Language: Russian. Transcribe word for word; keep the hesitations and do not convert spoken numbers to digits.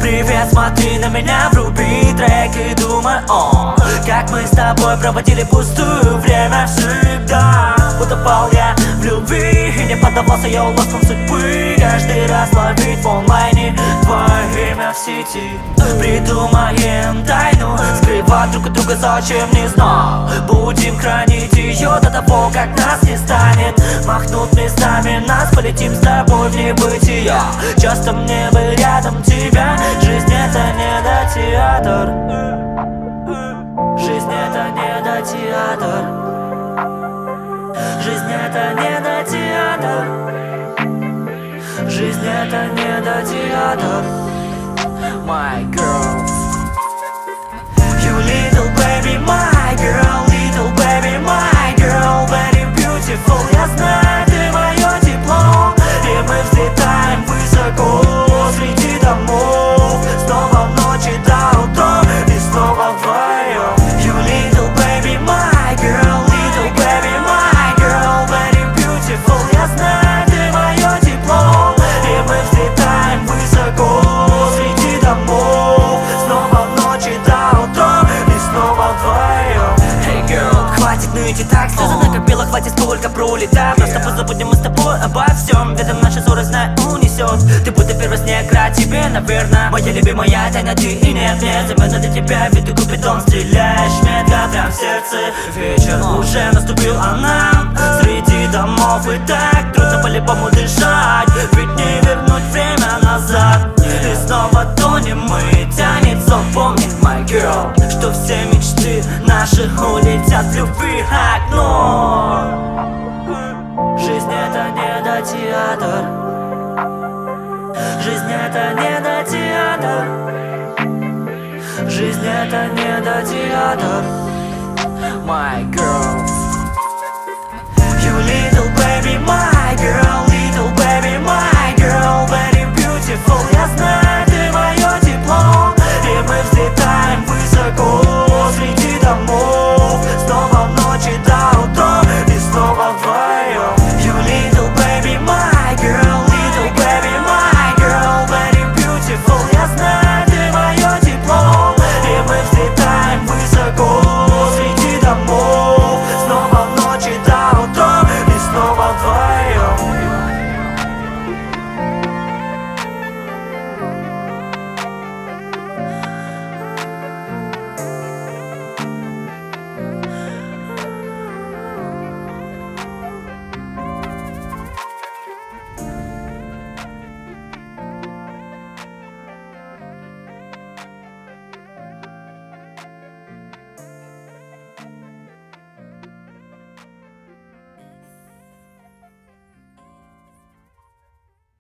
Привет, смотри на меня, вруби трек и думай о как мы с тобой проводили пустую время всегда. Утопал я в любви и не поддавался я уловкам судьбы. Каждый раз ловить в онлайне твое имя в сети. Придумаем тайну, скрывать друг от друга зачем не знал. Будем хранить ее до того, как нас не станет. Махнут местами нас, полетим с тобой в небытие. Часто мне бы рядом тебя. Жизнь это не до театр. Жизнь это не до театр. Жизнь это не до театр. Жизнь это не до театр. My girl, you little baby, my girl, little baby, my girl, very beautiful. Я знаю, ты мое тепло, и мы взлетаем высоко среди домов. Снова в ночи до утра, и снова вдвоем. You little baby, my girl, little baby, my girl, very beautiful. Я знаю, ты мое тепло, и мы взлетаем высоко среди домов. Снова в ночи до утра, и снова вдвоем. Hey girl, хватит ныть и так, слезы накопила, хватит сколько пролетать. Просто позабудем мы с тобой обо всем. Ветер наши ссоры, знай, унесет. Ты будто первый снег, рад тебе, наверное. Моя любимая тайна, ты и нет, нет. Замена для тебя, ведь ты купидон, стреляешь метко прям в сердце. Вечер уже наступил, а нам среди домов и так трудно по-любому дышать. Ведь не вернуть время назад. И снова тонем мы, тянет сон. Помни, my girl, что все мечты наши улетят в любви окно. Жизнь это не до театр. Жизнь это не до театр. Жизнь это не до театр. My girl.